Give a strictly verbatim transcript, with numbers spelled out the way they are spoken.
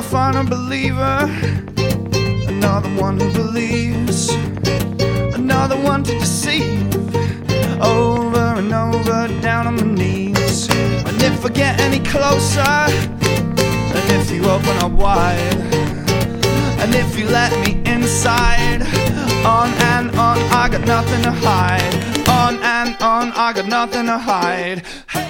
final believer, another one who believes, another one to deceive, over and over, down on my knees. And if I get any closer, and if you open up wide, and if you let me inside, on and on, I got nothing to hide. On and on, I got nothing to hide.